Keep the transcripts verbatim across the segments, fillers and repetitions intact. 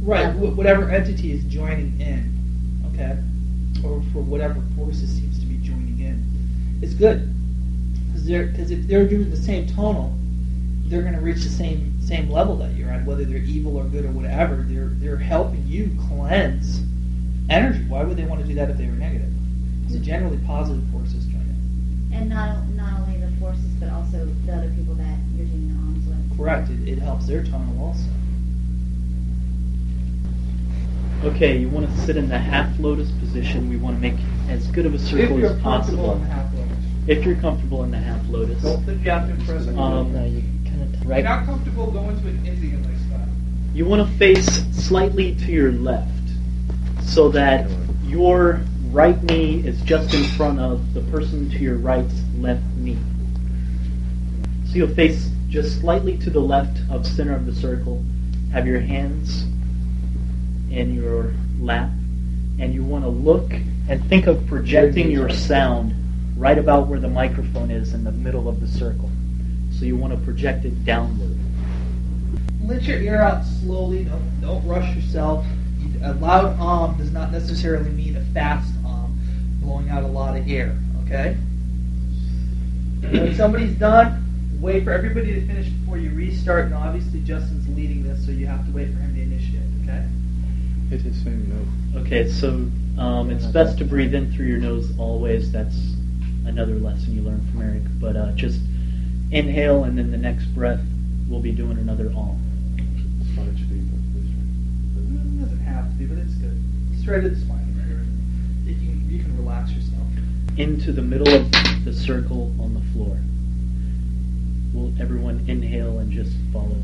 Right, level. wh- whatever entity is joining in, okay, or for whatever forces seems to be joining in, it's good. Because if they're doing the same tonal, they're going to reach the same same level that you're at, whether they're evil or good or whatever. They're they're helping you cleanse energy. Why would they want to do that if they were negative? So generally, positive forces join in. And not not only the forces, but also the other people that you're doing the alms with. Correct. It, it helps their tonal also. Okay, you want to sit in the half lotus position. We want to make as good of a If circle you're as comfortable possible. in the half lotus. If you're comfortable in the half lotus. Don't think you have to impress anyone. Um, No, you kind of If you're right. not comfortable, go into an Indian-like style. You want to face slightly to your left so that your right knee is just in front of the person to your right's left knee. So you'll face just slightly to the left of center of the circle. Have your hands in your lap, and you want to look and think of projecting your sound right about where the microphone is in the middle of the circle. So you want to project it downward. Let your ear out slowly. Don't, don't rush yourself. A loud um does not necessarily mean a fast um, blowing out a lot of air. Okay. When somebody's done, wait for everybody to finish before you restart. And obviously, Justin's leading this, so you have to wait for him to initiate. Okay. Hit his same note. Okay, so um, it's best to breathe in through your nose always. That's another lesson you learned from Eric. But uh, just inhale, and then the next breath, we'll be doing another om. It's fine, it should be both ways, right? It doesn't have to be, but it's good. Straight to the spine. Right? You can you can relax yourself. Into the middle of the circle on the floor. Will everyone inhale and just follow?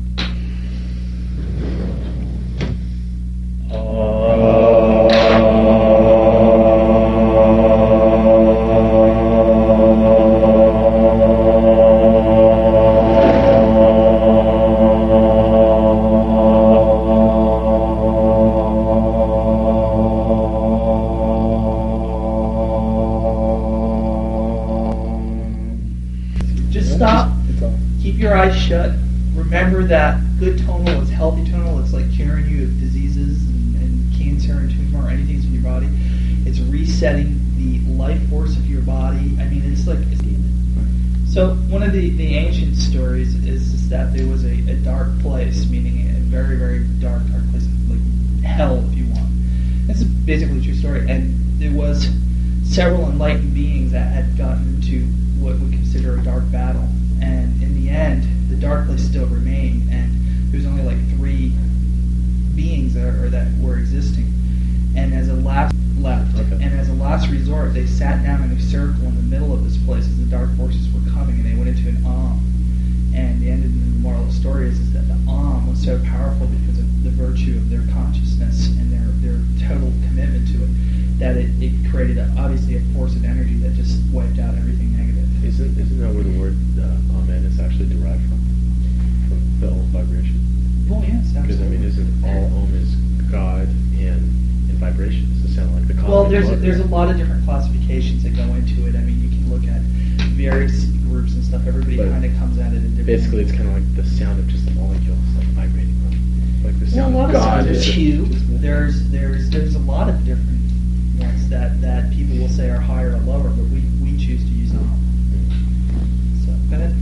Just stop. It's on. Keep your eyes shut. Remember that good tonal is healthy tonal. It's like curing you of diseases and, and cancer and tumor or anything that's in your body. It's resetting the life force of your body. I mean, it's like it's so. One of the, the ancient stories is, is that there was a, a dark place, meaning a very very dark dark place, like hell, if you want. That's basically a true story. And there was several enlightened beings that had gotten into what we consider a dark battle. And in the end, the dark place still remained, and there was only like three beings that, are, or that were existing. And as a last left, Okay. and as a last resort, they sat down in a circle in the middle of this place as the dark forces were coming, and they went into an Om. And the end of the moral of the story is, is that the Om was so powerful because of the virtue of their consciousness and their, their total commitment to it, that it, it created a, obviously a force of energy that just wiped out everything negative. Isn't, isn't that where the word uh, amen is actually derived from? From bell vibration? Well, yes, Because, I mean, isn't all om is God and, and vibration? Does it sound like the Well, cosmic there's a, mother? there's a lot of different classifications that go into it. I mean, you can look at various groups and stuff. Everybody But kind of comes at it in different. Basically, it's kind of like the sound of just the molecules like vibrating. Right? Like the Well, a sound lot of of God. there's is- Q. There's there's there's a lot of different ones that, that people will say are higher or lower, but we, we choose to use them. So go ahead.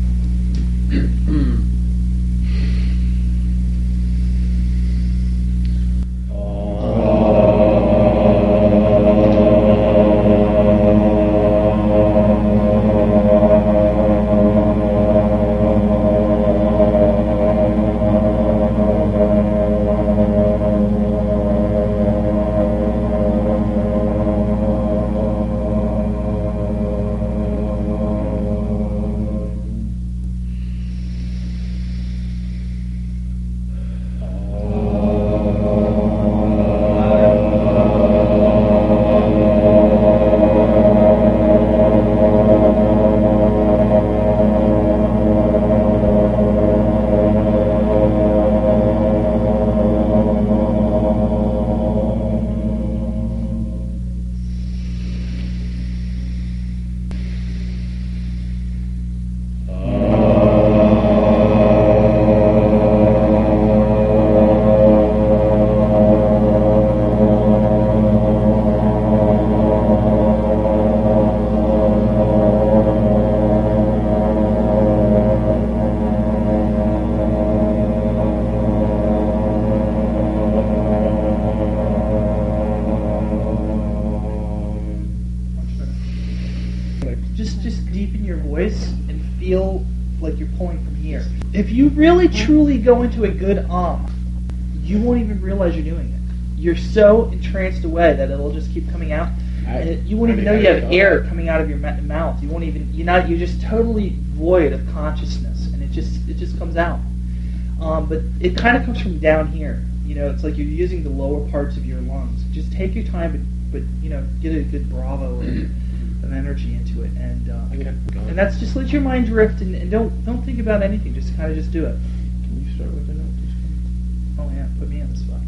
If you really truly go into a good um, you won't even realize you're doing it. You're so entranced away that it'll just keep coming out. I- And it, you won't I even mean, know I you have know air that. coming out of your ma- mouth. You won't even you're not you're just totally void of consciousness, and it just it just comes out. Um, but it kind of comes from down here. You know, it's like you're using the lower parts of your lungs. Just take your time, but, but you know, get a good bravo of, of energy into it, and uh, Okay, go on. and that's just let your mind drift, and, and don't don't think about anything. Just kind of just do it. Can you start with the note? Oh yeah, put me on the spot.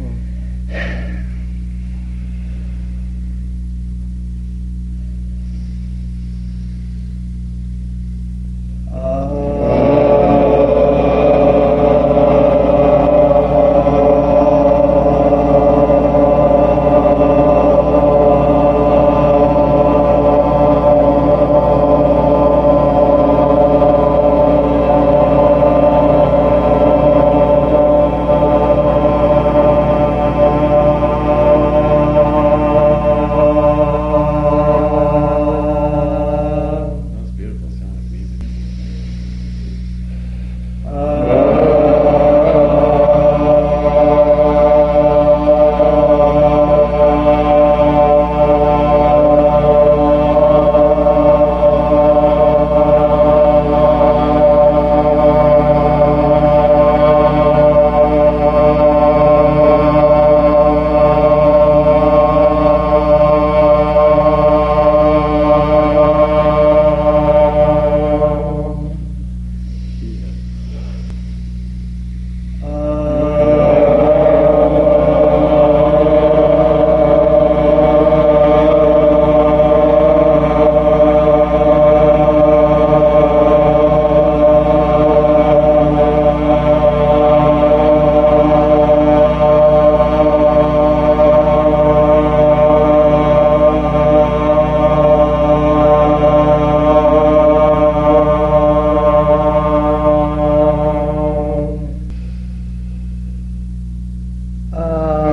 That was beautiful. Sound like music. Uh,